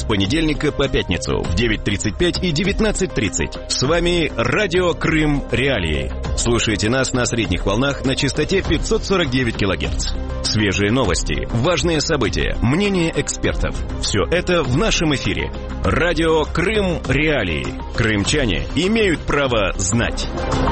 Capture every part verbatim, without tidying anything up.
с понедельника по пятницу в девять тридцать пять и девятнадцать тридцать. С вами Радио Крым Реалии. Слушайте нас на средних волнах на частоте пятьсот сорок девять килогерц. Свежие новости, важные события, мнения экспертов. Все это в нашем эфире. Радио Крым Реалии. Крымчане имеют право знать.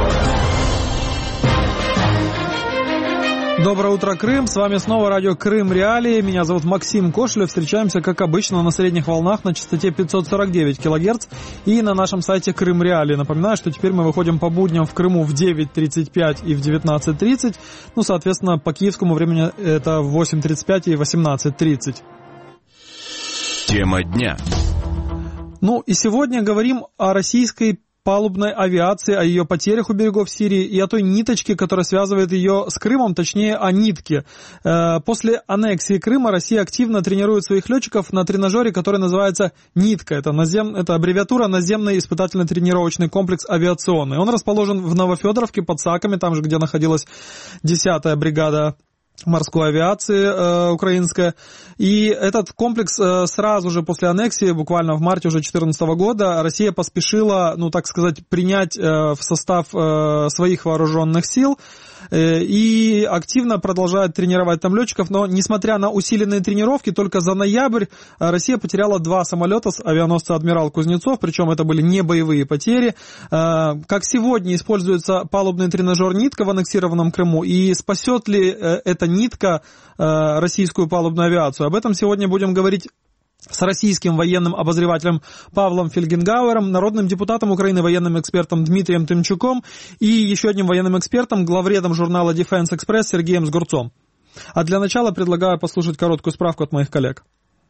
Доброе утро, Крым. С вами снова радио Крым Реалии. Меня зовут Максим Кошелев. Встречаемся, как обычно, на средних волнах на частоте пятьсот сорок девять килогерц и на нашем сайте Крым Реалии. Напоминаю, что теперь мы выходим по будням в Крыму в девять тридцать пять и в девятнадцать тридцать. Ну, соответственно, по киевскому времени это в восемь тридцать пять и восемнадцать тридцать. Тема дня. Ну, и сегодня говорим о российской палубной авиации, о ее потерях у берегов Сирии и о той ниточке, которая связывает ее с Крымом, точнее о нитке. После аннексии Крыма Россия активно тренирует своих летчиков на тренажере, который называется «Нитка». Это, назем... Это аббревиатура «Наземный испытательно-тренировочный комплекс авиационный». Он расположен в Новофедоровке под Саками, там же, где находилась десятая бригада морской авиации э, украинская. И этот комплекс э, сразу же после аннексии, буквально в марте уже две тысячи четырнадцатого года, Россия поспешила, ну так сказать, принять э, в состав э, своих вооруженных сил э, и активно продолжает тренировать там летчиков. Но несмотря на усиленные тренировки, только за ноябрь Россия потеряла два самолета с авианосца «Адмирал Кузнецов», причем это были не боевые потери. Э, как сегодня используется палубный тренажер «Нитка» в аннексированном Крыму, и спасет ли э, это нитка э, российскую палубную авиацию. Об этом сегодня будем говорить с российским военным обозревателем Павлом Фельгенгауэром, народным депутатом Украины, военным экспертом Дмитрием Тымчуком и еще одним военным экспертом, главредом журнала Defense Express Сергеем Сгурцом. А для начала предлагаю послушать короткую справку от моих коллег.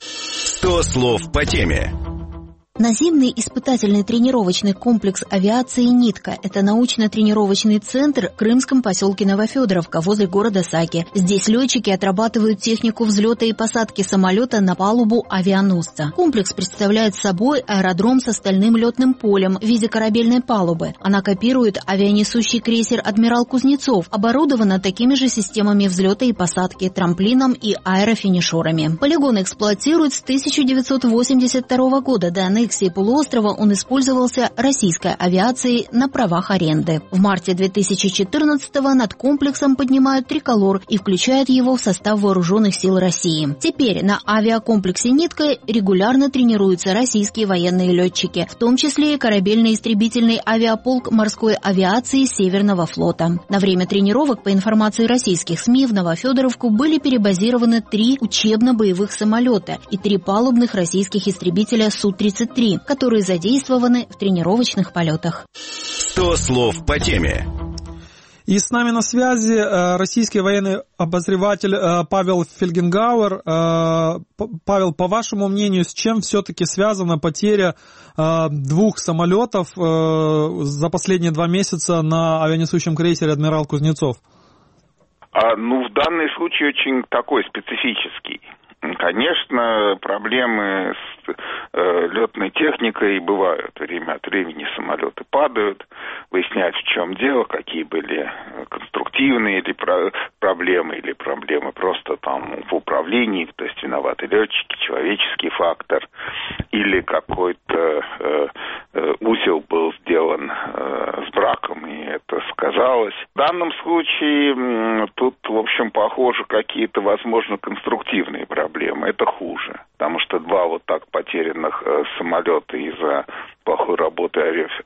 сто слов по теме. Наземный испытательный тренировочный комплекс авиации «Нитка» — это научно-тренировочный центр в крымском поселке Новофедоровка возле города Саки. Здесь летчики отрабатывают технику взлета и посадки самолета на палубу авианосца. Комплекс представляет собой аэродром с стальным летным полем в виде корабельной палубы. Она копирует авианесущий крейсер «Адмирал Кузнецов», оборудована такими же системами взлета и посадки, трамплином и аэрофинишерами. Полигон эксплуатируют с тысяча девятьсот восемьдесят второго года. До аннексии полуострова он использовался российской авиацией на правах аренды. В марте две тысячи четырнадцатого над комплексом поднимают триколор и включают его в состав вооруженных сил России. Теперь на авиакомплексе «Нитка» регулярно тренируются российские военные летчики, в том числе и корабельный истребительный авиаполк морской авиации Северного флота. На время тренировок, по информации российских СМИ, в Новофедоровку были перебазированы три учебно-боевых самолета и три палубных российских истребителя Су тридцать три, которые задействованы в тренировочных полетах. сто слов по теме. И с нами на связи российский военный обозреватель Павел Фельгенгауэр. Павел, по вашему мнению, с чем все-таки связана потеря двух самолетов за последние два месяца на авианесущем крейсере «Адмирал Кузнецов»? А, ну, в данный случай очень такой специфический. Конечно, проблемы с э, летной техникой бывают. Время от времени самолеты падают, выяснять, в чем дело, какие были конструктивные или про- проблемы, или проблемы просто там в управлении, то есть виноваты летчики, человеческий фактор, или какой-то э, э, узел был сделан э, с браком, и это сказалось. В данном случае э, тут, в общем, похоже, какие-то, возможно, конструктивные проблемы. Это хуже, потому что два вот так потерянных э, самолета из-за плохой работы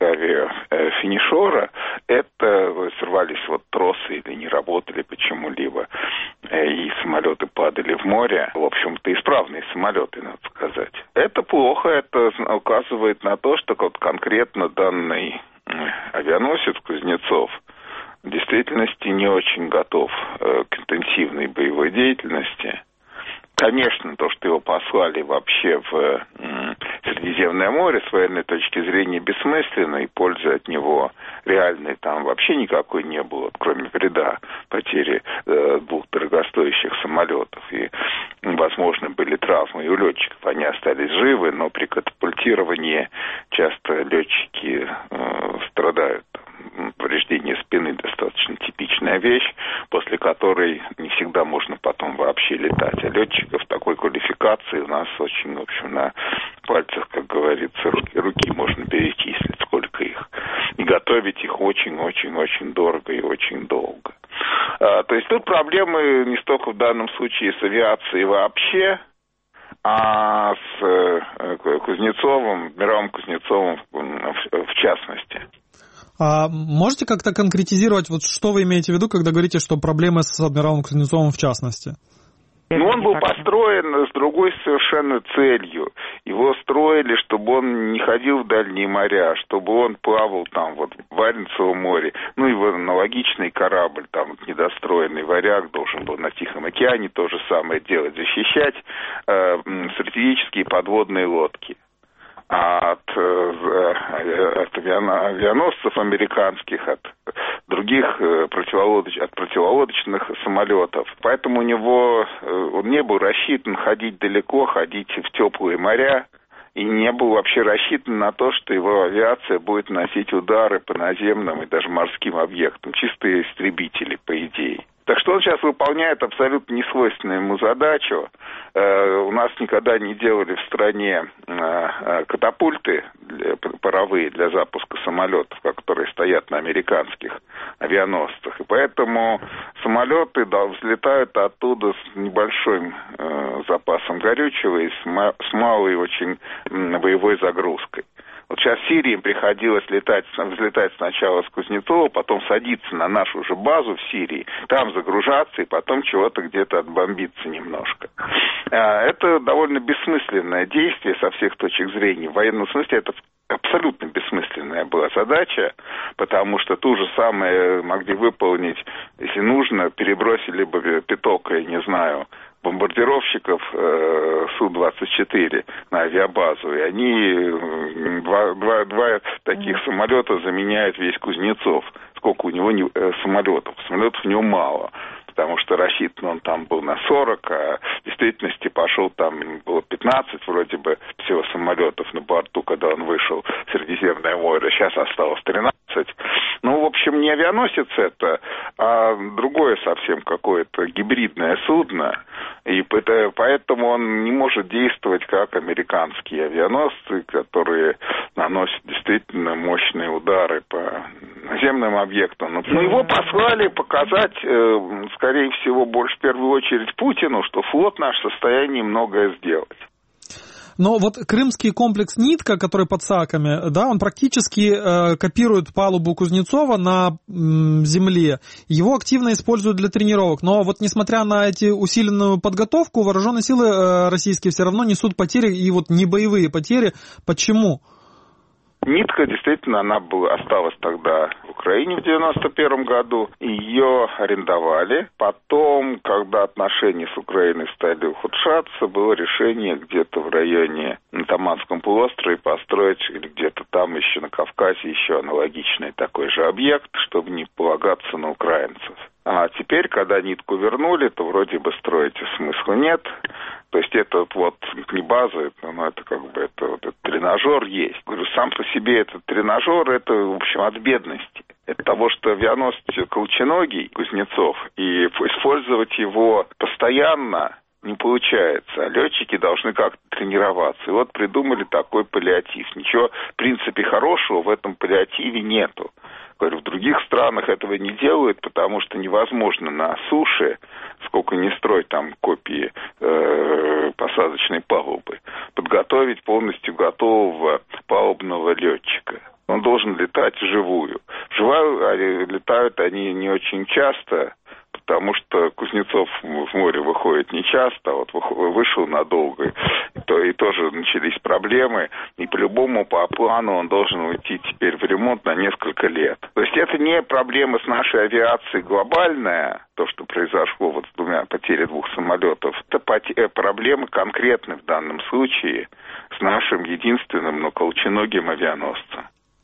авиафинишера, это сорвались вот тросы или не работали почему-либо, э, и самолеты падали в море. В общем-то, исправные самолеты, надо сказать. Это плохо, это указывает на то, что вот конкретно данный авианосец Кузнецов в действительности не очень готов э, к интенсивной боевой деятельности. Конечно, то, что его послали вообще в м, Средиземное море, с военной точки зрения бессмысленно, и пользы от него реальной там вообще никакой не было, кроме вреда потери э, двух дорогостоящих самолетов. И, возможно, были травмы и у летчиков. Они остались живы, но при катапультировании часто летчики э, страдают. Повреждение спины достаточно типичная вещь, после которой не всегда можно потом вообще летать. А летчиков такой квалификации у нас очень, в общем, на пальцах, как говорится, руки, руки можно перечислить, сколько их. И готовить их очень-очень-очень дорого и очень долго. А, то есть тут проблемы не столько в данном случае с авиацией вообще, а с э, Кузнецовым, Мировым Кузнецовым в, в частности. А можете как-то конкретизировать, вот что вы имеете в виду, когда говорите, что проблемы с Адмиралом Кузнецовым в частности? Ну, он был построен с другой совершенно целью. Его строили, чтобы он не ходил в дальние моря, чтобы он плавал там вот в Баренцевом море. Ну, его аналогичный корабль, там вот, недостроенный «Варяг» должен был на Тихом океане то же самое делать, защищать э, стратегические подводные лодки от, от авианосцев американских, от других противолодоч... от противолодочных самолетов. Поэтому у него он не был рассчитан ходить далеко, ходить в теплые моря, и не был вообще рассчитан на то, что его авиация будет наносить удары по наземным и даже морским объектам. Чистые истребители, по идее. Так что он сейчас выполняет абсолютно несвойственную ему задачу. Э, у нас никогда не делали в стране э, катапульты для, паровые для запуска самолетов, которые стоят на американских авианосцах. И поэтому самолеты да, взлетают оттуда с небольшим э, запасом горючего и с, ма- с малой очень э, боевой загрузкой. Вот сейчас в Сирии приходилось летать, взлетать сначала с Кузнецова, потом садиться на нашу же базу в Сирии, там загружаться и потом чего-то где-то отбомбиться немножко. Это довольно бессмысленное действие со всех точек зрения. В военном смысле это абсолютно бессмысленная была задача, потому что ту же самое могли выполнить, если нужно, перебросили бы пяток, я не знаю, бомбардировщиков э, Су двадцать четыре на авиабазу, и они два, два, два таких mm-hmm. самолета заменяют весь Кузнецов. Сколько у него не, э, самолетов? Самолетов у него мало, потому что рассчитан он там был на сорок, а в действительности пошел там было пятнадцать вроде бы всего самолетов на борту, когда он вышел в Средиземное море, сейчас осталось тринадцать. Ну, в общем, не авианосец это, а другое совсем какое-то гибридное судно, и поэтому он не может действовать как американские авианосцы, которые наносят действительно мощные удары по наземным объектам. Но его послали показать, скорее всего, больше в первую очередь Путину, что флот наш в состоянии многое сделать. Но вот крымский комплекс «Нитка», который под Саками, да, он практически э, копирует палубу Кузнецова на м, земле. Его активно используют для тренировок. Но вот несмотря на эти усиленную подготовку, вооруженные силы э, российские все равно несут потери, и вот не боевые потери. Почему? Нитка, действительно, она была, осталась тогда в Украине в девяносто первом году. Ее арендовали. Потом, когда отношения с Украиной стали ухудшаться, было решение где-то в районе на Таманском полуострове построить, или где-то там еще на Кавказе, еще аналогичный такой же объект, чтобы не полагаться на украинцев. А теперь, когда нитку вернули, то вроде бы строить смысла нет. То есть это вот не база, но это как бы это, вот, этот тренажер есть. Говорю, сам по себе этот тренажер, это, в общем, от бедности. Это того, что авианосец колченогий Кузнецов, и использовать его постоянно не получается. А летчики должны как-то тренироваться. И вот придумали такой паллиатив. Ничего, в принципе, хорошего в этом паллиативе нету. Говорю, в других странах этого не делают, потому что невозможно на суше, сколько ни строить там копии э, посадочной палубы, подготовить полностью готового палубного летчика. Он должен летать вживую. Вживую летают они не очень часто, потому что Кузнецов в море выходит нечасто, а вот вышел надолго, и, то, и тоже начались проблемы, и по-любому по плану он должен уйти теперь в ремонт на несколько лет. То есть это не проблема с нашей авиацией глобальная, то, что произошло вот с двумя потерей двух самолетов, это потеря, проблема конкретно в данном случае с нашим единственным, но колченогим авианосцем.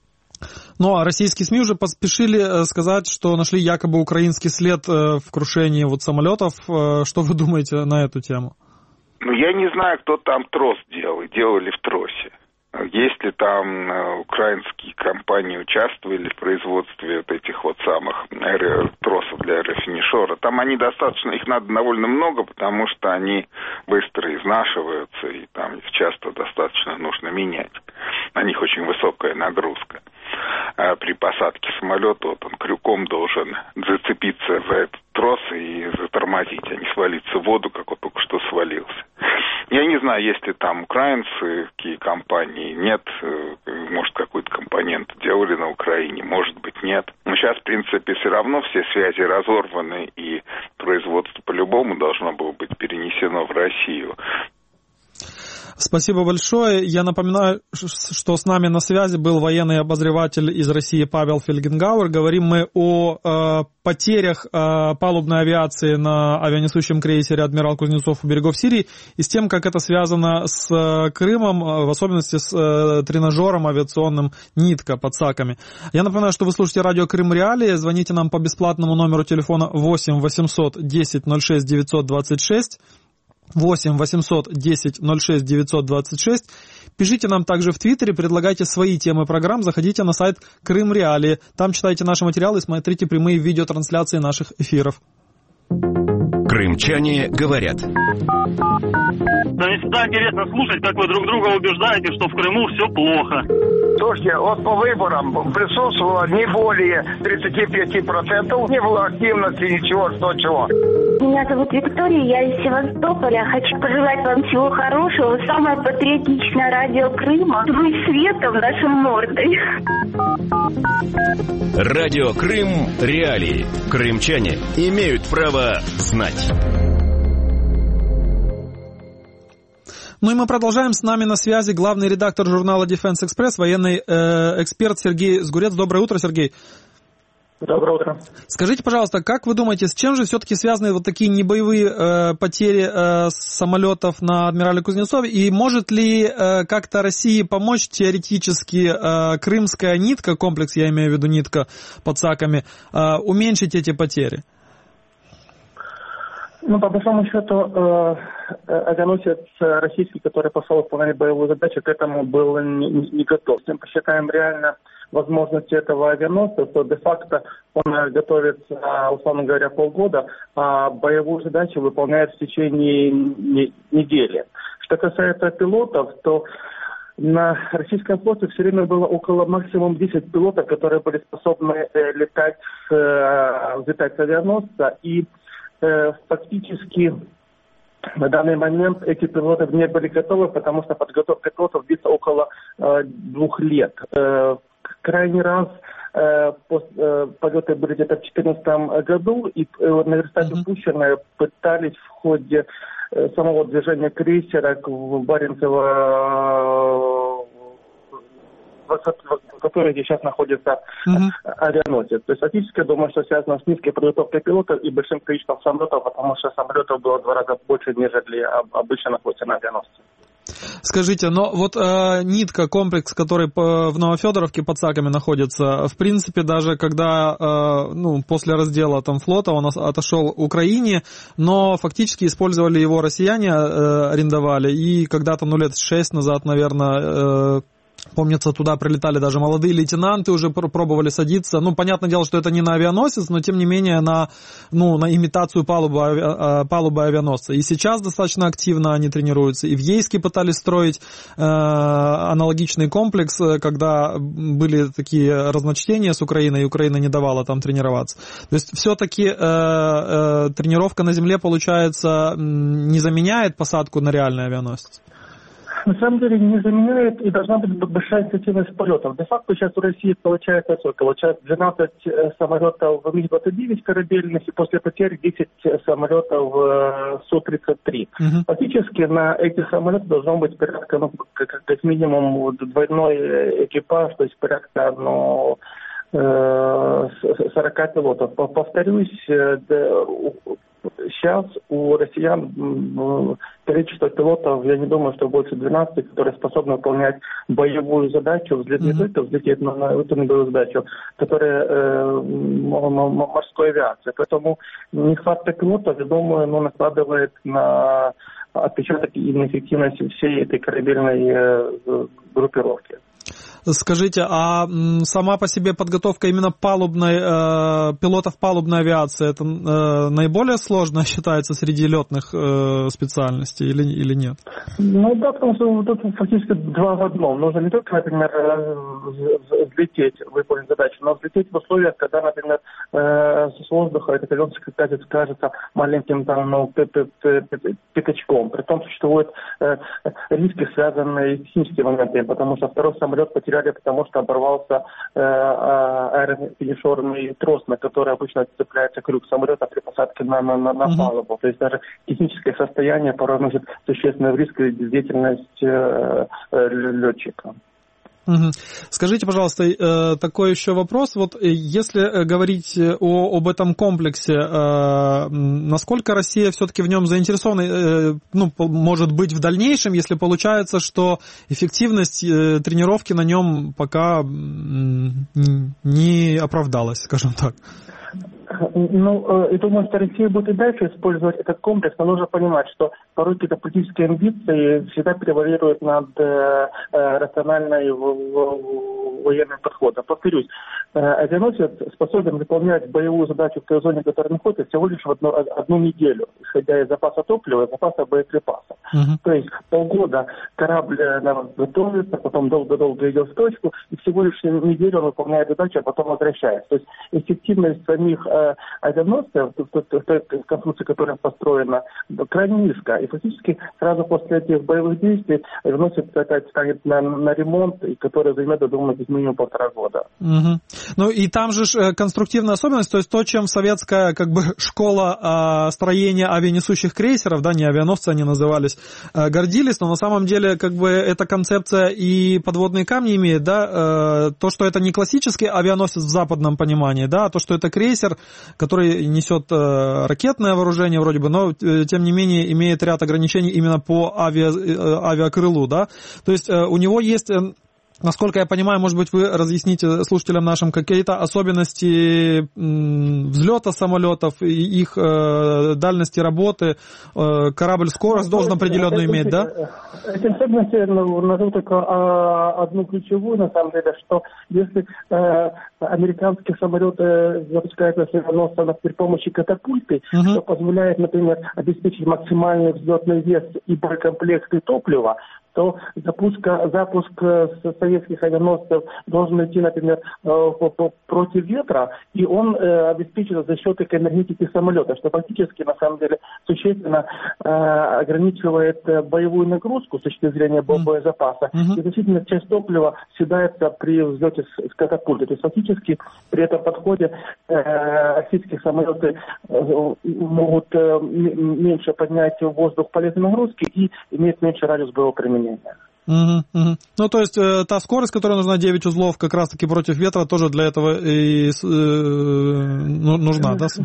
Ну, а российские СМИ уже поспешили сказать, что нашли якобы украинский след в крушении вот самолетов. Что вы думаете на эту тему? Ну, я не знаю, кто там трос делал, делали в тросе. Если там украинские компании участвовали в производстве вот этих вот самых аэро- тросов для аэрофинишера, там они достаточно, их надо довольно много, потому что они быстро изнашиваются, и там их часто достаточно нужно менять. На них очень высокая нагрузка. А при посадке самолета вот он крюком должен зацепиться за этот трос и затормозить, а не свалиться в воду, как он только что свалился. Я не знаю, есть ли там украинцы, какие компании, нет, может, какой-то компонент делали на Украине, может быть, нет. Но сейчас, в принципе, все равно все связи разорваны, и производство по-любому должно было быть перенесено в Россию. Спасибо большое. Я напоминаю, что с нами на связи был военный обозреватель из России Павел Фельгенгауэр. Говорим мы о э, потерях э, палубной авиации на авианесущем крейсере «Адмирал Кузнецов» у берегов Сирии и с тем, как это связано с э, Крымом, в особенности с э, тренажером авиационным «Нитка» под Саками. Я напоминаю, что вы слушаете радио «Крым Реалии». Звоните нам по бесплатному номеру телефона восемь восемьсот десять ноль шесть девятьсот двадцать шесть. восемь восемьсот десять ноль шесть девятьсот двадцать шесть. Пишите нам также в Твиттере, предлагайте свои темы программ, заходите на сайт Крым Реалии. Там читайте наши материалы и смотрите прямые видеотрансляции наших эфиров. Крымчане говорят. Да мне всегда интересно слушать, как вы друг друга убеждаете, что в Крыму все плохо. Слушайте, вот по выборам присутствовало не более тридцать пять процентов, не было активности, ничего, что чего. Меня зовут Виктория, я из Севастополя. Хочу пожелать вам всего хорошего. Самое патриотичное радио Крыма. Вы светом нашим мордой. Радио Крым Реалии. Крымчане имеют право знать. Ну и мы продолжаем. С нами на связи главный редактор журнала Defense Express, военный э, эксперт Сергей Сгурец. Доброе утро, Сергей. Доброе утро. Скажите, пожалуйста, как вы думаете, с чем же все-таки связаны вот такие небоевые э, потери э, самолетов на «Адмирале Кузнецове? И может ли э, как-то России помочь теоретически э, крымская нитка, комплекс, я имею в виду нитка под Саками, э, уменьшить эти потери? Ну, по большому счету, э, авианосец российский, который пошел выполнять боевую задачу, к этому был не, не готов. Если мы посчитаем реально возможности этого авианосца, то де-факто он готовится, условно говоря, полгода, а боевую задачу выполняет в течение недели. Что касается пилотов, то на российском флоте все время было около максимум десять пилотов, которые были способны летать, взлетать с авианосца, и фактически на данный момент эти пилоты не были готовы, потому что подготовка пилотов длится около э, двух лет. Э, крайний раз э, пост, э, полеты были где-то в две тысячи четырнадцатом году, и э, на верстате Mm-hmm. Пущино пытались в ходе э, самого движения крейсера в Баренцево, в которой сейчас находится uh-huh. авианосец. То есть фактически, я думаю, что связано с низкой подготовкой пилотов и большим количеством самолетов, потому что самолетов было в два раза больше, нежели обычно находится на авианосце. Скажите, но вот э, нитка, комплекс, который по, в Новофедоровке под Саками находится, в принципе, даже когда, э, ну, после раздела там флота он отошел Украине, но фактически использовали его россияне, э, арендовали, и когда-то, ну, лет шесть назад, наверное, э, помнится, туда прилетали даже молодые лейтенанты, уже пробовали садиться. Ну, понятное дело, что это не на авианосец, но, тем не менее, на, ну, на имитацию палубы, ави... палубы авианосца. И сейчас достаточно активно они тренируются. И в Ейске пытались строить э, аналогичный комплекс, когда были такие разночтения с Украиной, и Украина не давала там тренироваться. То есть все-таки э, э, тренировка на земле, получается, не заменяет посадку на реальный авианосец? На самом деле не заменяет, и должна быть большая интенсивность полетов. Де-факто сейчас у России получается сколько? Получается двенадцать самолетов миг двадцать девять корабельных, и после потерь десять самолетов Су тридцать три. Uh-huh. Фактически на этих самолетах должно быть порядка, ну, как, как минимум двойной экипаж, то есть порядка, ну, сорок пилотов. Повторюсь, сейчас у россиян количество пилотов, я не думаю, что больше двенадцати, которые способны выполнять боевую задачу, взлет не только взлететь на, на эту боевую задачу, которая э, морской авиации. Поэтому нехватка пилотов, я думаю, ну, накладывает на отпечаток и на эффективность всей этой корабельной э, группировки. Скажите, а сама по себе подготовка именно палубной, э, пилотов палубной авиации, это э, наиболее сложно считается среди летных э, специальностей или, или нет? Ну да, потому что тут фактически два в одном. Нужно не только, например, взлететь, выполнить задачу, но взлететь в условиях, когда, например, с воздуха этот авианосец кажется маленьким там, ну, пятачком. Притом существуют риски, связанные с техническими моментами, потому что второй самолет потеряли, потому что оборвался аэрофинишерный трос, на который обычно цепляется крюк самолета при посадке на, на, на, на палубу. То есть даже техническое состояние порой носит существенный риск и деятельность э, летчика. Угу. Скажите, пожалуйста, такой еще вопрос. Вот если говорить о, об этом комплексе, насколько Россия все-таки в нем заинтересована, ну, может быть, в дальнейшем, если получается, что эффективность тренировки на нем пока не оправдалась, скажем так? Ну, я думаю, что Россия будет и дальше использовать этот комплекс, но нужно понимать, что порой какие-то политические амбиции всегда превалируют над э, рациональной военным подходом. Повторюсь, э, авианосец способен выполнять боевую задачу в той зоне, в которой находится, всего лишь в одну, одну неделю, исходя из запаса топлива и запаса боеприпасов. Uh-huh. То есть полгода корабль э, готовится, потом долго-долго идет в точку, и всего лишь неделю он выполняет задачу, а потом возвращается. То есть эффективность самих э, авианосцев, в той конструкции, которая построена, крайне низкая. И фактически сразу после этих боевых действий авианосец опять станет на, на ремонт, и который займет, я думаю, как минимум полтора года. Угу. Ну и там же конструктивная особенность, то есть то, чем советская как бы школа э, строения авианесущих крейсеров, да, не авианосцы они назывались, э, гордились, но на самом деле как бы эта концепция и подводные камни имеет, да, э, то, что это не классический авианосец в западном понимании, да, а то, что это крейсер, который несет э, ракетное вооружение вроде бы, но э, тем не менее имеет ряд ограничений именно по авиа, э, авиакрылу, да, то есть э, у него есть... Э, Насколько я понимаю, может быть, вы разъясните слушателям нашим какие-то особенности взлета самолетов, их э, дальности работы, э, корабль скорость должен определенную иметь, да? Эти особенности, ну, назову только а, одну ключевую, на самом деле, что если э, американские самолеты запускаются с авианосцев при помощи катапульты, uh-huh. что позволяет, например, обеспечить максимальный взлетный вес и боекомплект и топлива, то запуска, запуск советских авианосцев должен идти, например, против ветра, и он обеспечивается за счет энергетики самолета, что фактически, на самом деле, существенно ограничивает боевую нагрузку с точки зрения боезапаса, mm-hmm. и значительно часть топлива съедается при взлете с катапульты. То есть фактически при этом подходе российские самолеты могут меньше поднять в воздух полезной нагрузки и иметь меньше радиус боевого применения. Угу, угу. Ну, то есть, э, та скорость, которая нужна, девять узлов, как раз-таки против ветра, тоже для этого и, э, нужна, да?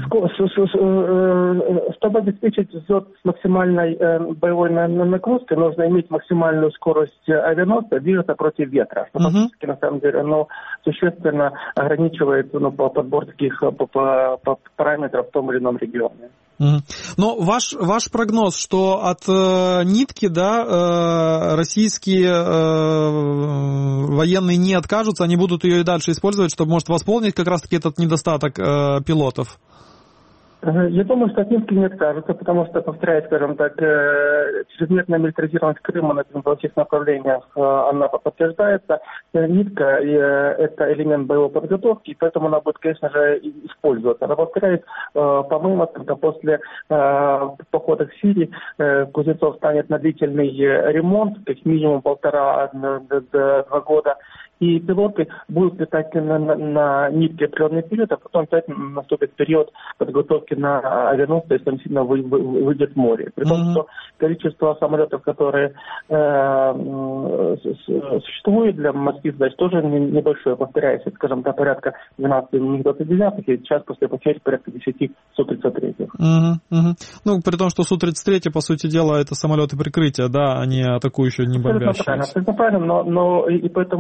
Чтобы обеспечить взлет с максимальной э, боевой нагрузкой, нужно иметь максимальную скорость авианосца, двигаться против ветра, что угу. фактически, на самом деле, оно существенно ограничивает, ну, по подбору таких по, по, по параметров в том или ином регионе. Угу. Но ваш, ваш прогноз, что от э, нитки, да, э, российские э, военные не откажутся, они будут ее и дальше использовать, чтобы, может, восполнить как раз-таки этот недостаток э, пилотов? Я думаю, что от нитки не откажутся, потому что, повторяю, скажем так, чрезмерная милитаризированность Крыма на во всех направлениях, она подтверждается. Нитка – это элемент боевой подготовки, и поэтому она будет, конечно же, использоваться. Но, повторяю, по моим оценкам, после похода к Сирии Кузнецов станет на длительный ремонт, как минимум полтора-два года, и пилоты будут летать на, на, на нитке определенный период, а потом опять наступит период подготовки на авианосцы, если он сильно вы, вы, выйдет в море. При том, mm-hmm. что количество самолетов, которые э, существует для морских задач, тоже небольшое. Повторяюсь, скажем, до порядка двенадцати миг двадцать девятых, и сейчас после потерь порядка десяти Су тридцать три. Mm-hmm. Mm-hmm. Ну, при том, что Су тридцать три, по сути дела, это самолеты прикрытия, да, они атакующие, не бомбящие. Абсолютно правильно, абсолютно правильно, но, но и, и поэтому обычно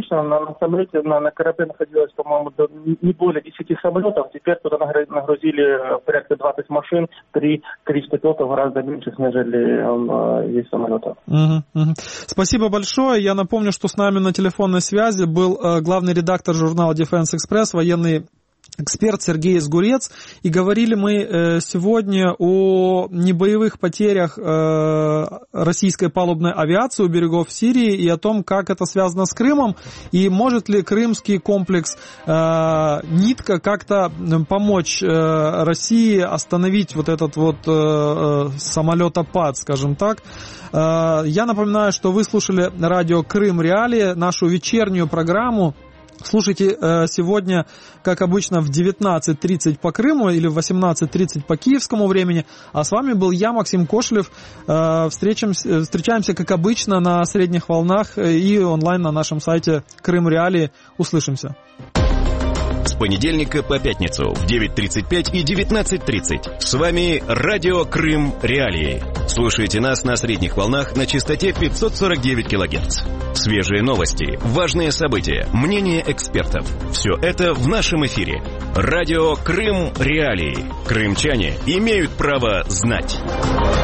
обычно на, на самолете, на, на корабле находилось, по-моему, до, не более десяти самолетов. Теперь туда нагрузили порядка двадцать машин, три количество пилотов гораздо меньше, нежели есть самолетов. Угу, угу. Спасибо большое. Я напомню, что с нами на телефонной связи был э, главный редактор журнала Defense Express, военный эксперт Сергей Сгурец, и говорили мы э, сегодня о небоевых потерях э, российской палубной авиации у берегов Сирии и о том, как это связано с Крымом, и может ли крымский комплекс э, «Нитка» как-то помочь э, России остановить вот этот вот э, самолетопад, скажем так. Э, я напоминаю, что вы слушали радио «Крым Реалии», нашу вечернюю программу. Слушайте э, сегодня, как обычно, в девятнадцать тридцать по Крыму или в восемнадцать тридцать по киевскому времени. А с вами был я, Максим Кошелев. Э, встречаемся, встречаемся, как обычно, на средних волнах и онлайн на нашем сайте Крым Реалии. Услышимся. С понедельника по пятницу в девять тридцать пять и девятнадцать тридцать. С вами радио Крым Реалии. Слушайте нас на средних волнах на частоте пятьсот сорок девять килогерц. Свежие новости, важные события, мнения экспертов. Все это в нашем эфире. Радио Крым Реалии. Крымчане имеют право знать.